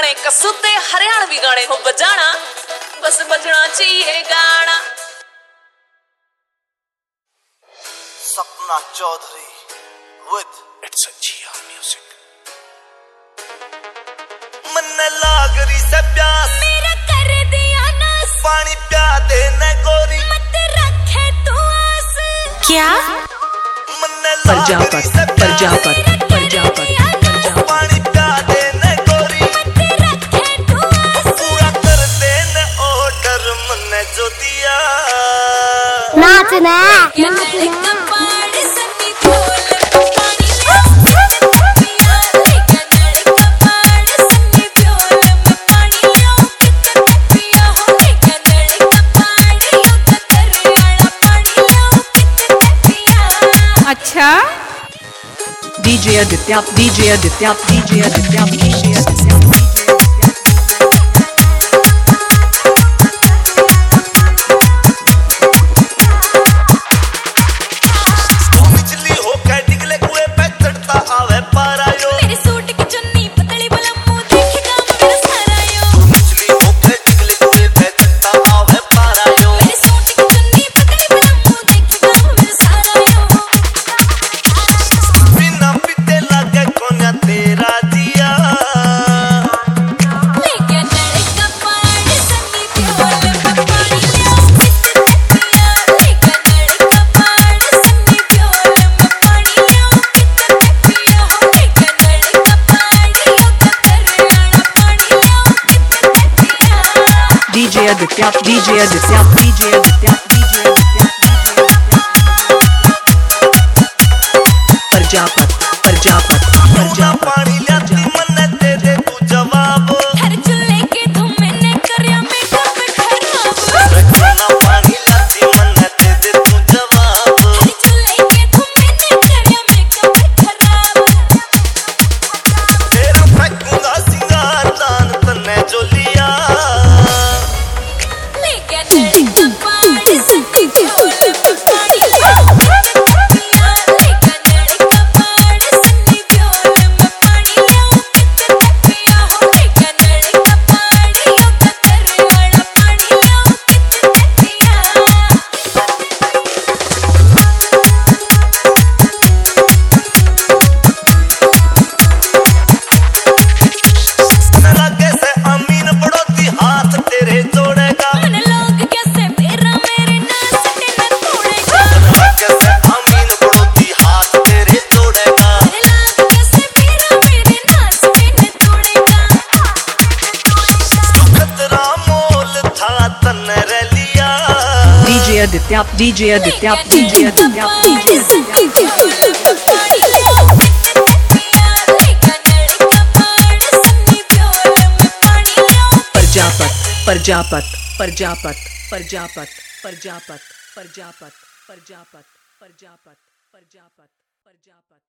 ने कसू ते हरियाणवी गाने हो बजाना, बस बजना चाहिए गाना। Sapna Chaudhary with It's a Jia Music। मन लागरी से प्यास मेरा कर दिया नास, पानी प्या दे न गोरी मत रखे तू आस। क्या? प्रजापत प्रजापत प्रजापत पानी प्या दे न गोरी मत रखे तू आस। पूरा कर दे न ऑर्डर मन जो दिया। नाचना अच्छा DJ Aditya DJ Aditya DJ Aditya DJ Aditya Aditya DJ Aditya DJ Aditya DJ Aditya Prajapat Prajapat Prajapat पानी लाती मन दे दे तू जवाब। हर चुल्हे के धुम मैंने करया मेकअप खराब। रखना पानी लाती मन दे दे तू जवाब। हर चुल्हे के धुम मैंने करया मेकअप खराब। तेरा फेंकूंगा सिंगार दान तन्ने जो लिया। Aditya DJ Aditya DJ Aditya Prajapat Prajapat Prajapat Prajapat Prajapat Prajapat Prajapat Prajapat Prajapat Prajapat.